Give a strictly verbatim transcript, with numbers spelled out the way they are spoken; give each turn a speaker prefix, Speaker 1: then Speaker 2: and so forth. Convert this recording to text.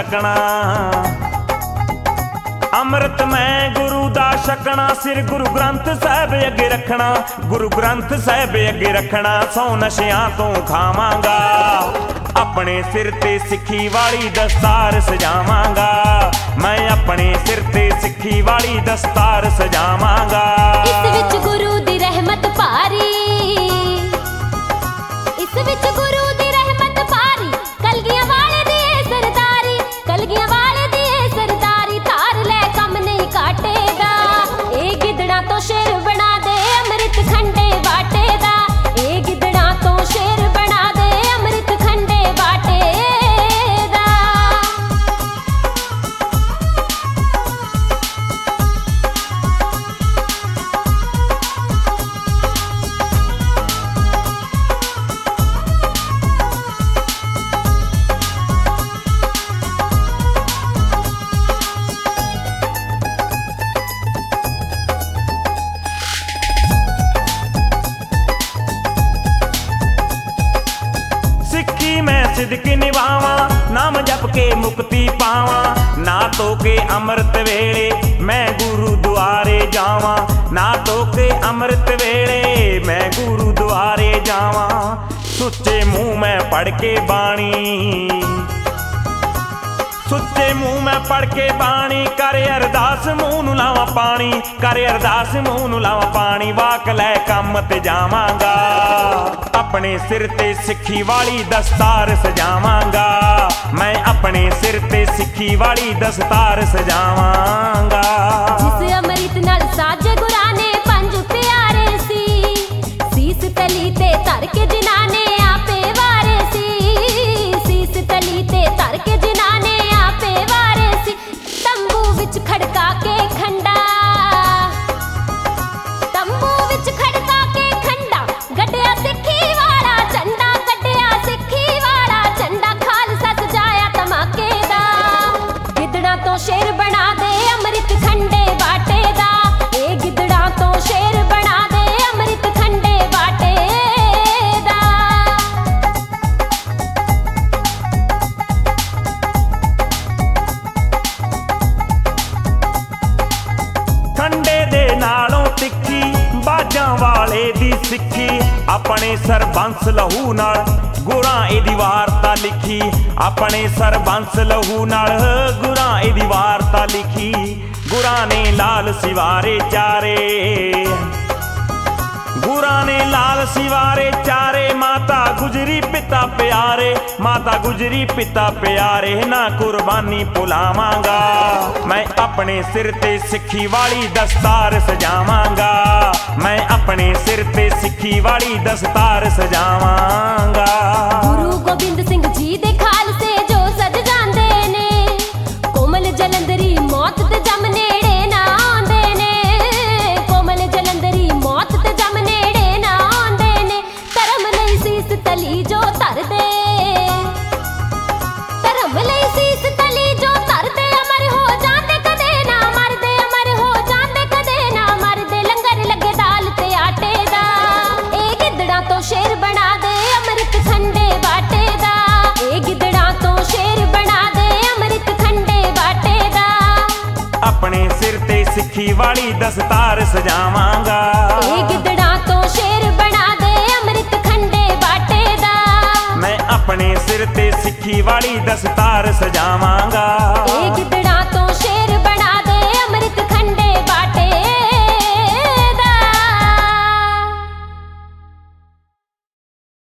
Speaker 1: ਛਕਣਾ। ਅੰਮ੍ਰਿਤ ਮੈਂ ਗੁਰੂ ਦਾ ਛਕਣਾ, ਸਿਰ ਗੁਰੂ ਗ੍ਰੰਥ ਸਾਹਿਬ ਅੱਗੇ ਰੱਖਣਾ, ਗੁਰੂ ਗ੍ਰੰਥ ਸਾਹਿਬ ਅੱਗੇ ਰੱਖਣਾ। ਸੌ ਨਸ਼ਿਆਂ ਤੋਂ ਖਾਵਾਂਗਾ, ਆਪਣੇ ਸਿਰ ਤੇ ਸਿੱਖੀ ਵਾਲੀ ਦਸਤਾਰ ਸਜਾਵਾਂਗਾ। ਮੈਂ ਆਪਣੇ ਸਿਰ ਤੇ ਸਿੱਖੀ ਵਾਲੀ ਦਸਤਾਰ ਸਜਾਵਾਂਗਾ।
Speaker 2: ਇਸ ਵਿੱਚ ਗੁਰੂ ਦੀ ਰਹਿਮਤ ਭਾਰੀ, ਇਸ ਵਿੱਚ ਗੁਰੂ ਦੀ ਰਹਿਮਤ ਭਾਰੀ। ਕਲਗੀਆਂ ਵਾਲੇ ਦੀ ਏ ਸਰਦਾਰੀ, ਕਲਗੀਆਂ ਵਾਲੇ ਦੀ ਏ ਸਰਦਾਰੀ। ਧਾਰ ਲੈ ਕੰਮ ਨਹੀਂ ਕਾਟੇ ਦਾ, ਇਹ ਗਿੱਦੜਾਂ ਤੋਂ ਸ਼ੇਰ ਬਣਾ ਦੇ ਅੰਮ੍ਰਿਤ ਖੰਡੇ ਬਾਟੇ ਦਾ। ਇਹ ਗਿੱਦੜਾਂ ਤੋਂ ਸ਼ੇਰ ਬਣਾ ਦੇ ਅੰਮ੍ਰਿਤ ਖੰਡੇ ਬਾਟੇ ਦਾ।
Speaker 1: ਸਿੱਖੀ ਮੈਂ ਸਿਦਕ ਨਿਭਾਵਾਂ, ਨਾਮ ਜਪ ਕੇ ਮੁਕਤੀ ਪਾਵਾਂ। ਨਾ ਧੋ ਕੇ ਅੰਮ੍ਰਿਤ ਵੇਲੇ ਮੈਂ ਗੁਰੂ ਦੁਆਰੇ ਜਾਵਾਂ, ਨਾ ਧੋ ਕੇ ਅੰਮ੍ਰਿਤ ਵੇਲੇ ਮੈਂ ਗੁਰੂ ਦੁਆਰੇ ਜਾਵਾਂ। ਸੁੱਚੇ ਮੂੰਹ ਮੈਂ ਪੜ੍ਹ ਕੇ ਬਾਣੀ, ਸੁੱਚੇ ਮੂੰਹ ਮੈਂ ਪੜ੍ਹ ਕੇ ਬਾਣੀ। ਕਰ ਅਰਦਾਸ ਮੂੰਹ ਨੂੰ ਲਾਵਾਂ ਪਾਣੀ, ਕਰ ਅਰਦਾਸ ਮੂੰਹ ਨੂੰ ਲਾਵਾਂ ਪਾਣੀ। ਵਾਕ ਲੈ ਕੰਮ ਤੇ ਜਾਵਾਂਗਾ, ਆਪਣੇ ਸਿਰ ਤੇ ਸਿੱਖੀ ਵਾਲੀ ਦਸਤਾਰ ਸਜਾਵਾਂਗਾ। ਮੈਂ ਆਪਣੇ ਸਿਰ ਤੇ ਸਿੱਖੀ ਵਾਲੀ ਦਸਤਾਰ ਸਜਾਵਾਂਗਾ।
Speaker 2: ਜਿਸ ਅੰਮ੍ਰਿਤ ਨਾਲ ਸਾਜੇ ਗੁਰਾਂ ਨੇ ਪੰਜ ਪਿਆਰੇ ਸੀ, ਸੀਸ ਤਲੀ ਤੇ ਧਰ ਕੇ ਜਿਨ੍ਹਾਂ ਨੇ ਆਪੇ ਵਾਰੇ ਸੀ, ਸੀਸ ਤਲੀ ਤੇ ਧਰ ਕੇ ਜਿਨ੍ਹਾਂ ਨੇ ਆਪੇ ਵਾਰੇ ਸੀ। ਤੰਬੂ ਵਿੱਚ ਖੜਕਾ ਕੇ ਖੰਡਾ, ਤੰਬੂ ਵਿੱਚ ਖੜਕਾ ਕੇ ਖੰਡਾ। ਗੱਡਿਆ ਸਿੱਖੀ ਵਾਲਾ ਝੰਡਾ, ਗੱਡਿਆ ਸਿੱਖੀ ਵਾਲਾ ਝੰਡਾ। ਖਾਲਸਾ ਸਜਾਇਆ ਧਮਾਕੇ ਦਾ, ਗਿੱਦੜਾਂ ਤੋਂ ਸ਼ੇਰ ਬਣਾ ਦੇ ਅੰਮ੍ਰਿਤ ਖੰਡੇ ਬਾਟੇ ਦਾ। ਇਹ ਗਿੱਦੜਾਂ ਤੋਂ ਸ਼ੇਰ ਬਣਾ ਦੇ ਅੰਮ੍ਰਿਤ ਖੰਡੇ ਬਾਟੇ ਦਾ।
Speaker 1: ਖੰਡੇ ਦੇ ਨਾਲੋਂ ਤਿੱਖੀ ਬਾਜਾਂ ਵਾਲੇ ਦੀ ਸਿੱਖੀ। ਆਪਣੇ ਸਰਬੰਸ ਲਹੂ ਨਾਲ ਗੁਰਾਂ ਇਹਦੀ ਵਾਰਤਾ ਲਿਖੀ, ਆਪਣੇ ਸਰਬੰਸ ਲਹੂ ਨਾਲ ਗੁਰਾਂ ਇਹਦੀ ਵਾਰਤਾ ਲਿਖੀ। ਗੁਰਾਂ ਨੇ ਲਾਲ ਸਿਵਾਰੇ ਚਾਰੇ, ਗੁਰਾਂ ਨੇ ਲਾਲ ਸਿਵਾਰੇ ਚਾਰੇ। ਮਾਤਾ ਗੁਜਰੀ ਪਿਤਾ ਪਿਆਰੇ, ਮਾਤਾ ਗੁਜਰੀ ਪਿਤਾ ਪਿਆਰੇ। ਨਾ ਕੁਰਬਾਨੀ ਭੁਲਾਵਾਂਗਾ, ਮੈਂ ਆਪਣੇ ਸਿਰ ਤੇ ਸਿੱਖੀ ਵਾਲੀ ਦਸਤਾਰ ਸਜਾਵਾਂਗਾ। ਮੈਂ ਆਪਣੇ ਸਿਰ ਤੇ ਸਿੱਖੀ ਵਾਲੀ ਦਸਤਾਰ ਸਜਾਵਾਂਗਾ।
Speaker 2: ਗੁਰੂ ਗੋਬਿੰਦ ਸਿੰਘ ਜੀ ਦੇ ਖਾਲਸੇ ਜੋ ਸਜ ਜਾਂਦੇ ਨੇ, ਕੋਮਲ ਜਲੰਧਰੀ ਮੌਤ ਤੇ ਜਮ ਨੇੜੇ ਨਾ ਆਉਂਦੇ ਨੇ, ਕੋਮਲ ਜਲੰਧਰੀ ਮੌਤ ਤੇ ਜਮ ਨੇੜੇ ਨਾ ਆਉਂਦੇ ਨੇ। ਧਰਮ ਲਈ ਸੀਸ ਤਲੀ ਜੋ ਧਰਦੇ, ਧਰਮ ਲਈ ਸੀਸ ਤਲੀ ਜੋ ਧਰਦੇ। ਅਮਰ ਹੋ ਜਾਂਦੇ ਕਦੇ ਨਾ ਮਰਦੇ, ਅਮਰ ਹੋ ਜਾਂਦੇ ਕਦੇ ਨਾ ਮਰਦੇ। ਲੰਗਰ ਲੱਗੇ ਦਾਲ ਤੇ ਆਟੇ ਦਾ, ਇਹ ਗਿੱਦੜਾਂ ਤੋਂ ਸ਼ੇਰ ਬਣਾ ਦੇ ਅੰਮ੍ਰਿਤ ਖੰਡੇ ਬਾਟੇ ਦਾ। ਇਹ ਗਿੱਦੜਾਂ ਤੋਂ ਸ਼ੇਰ ਬਣਾ ਦੇ ਅੰਮ੍ਰਿਤ ਖੰਡੇ ਬਾਟੇ ਦਾ।
Speaker 1: ਆਪਣੇ ਸਿਰ ਤੇ ਸਿੱਖੀ ਵਾਲੀ ਦਸਤਾਰ ਸਜਾਵਾਂਗਾ।
Speaker 2: ਇਹ ਗਿੱਦੜਾਂ ਤੋਂ ਸ਼ੇਰ ਬਣਾ ਦੇ ਅੰਮ੍ਰਿਤ ਖੰਡੇ ਬਾਟੇ ਦਾ।
Speaker 1: ਮੈਂ ਆਪਣੇ ਸਿਰ ਤੇ ਸਿੱਖੀ ਵਾਲੀ ਦਸਤਾਰ ਸਜਾਵਾਂਗਾ।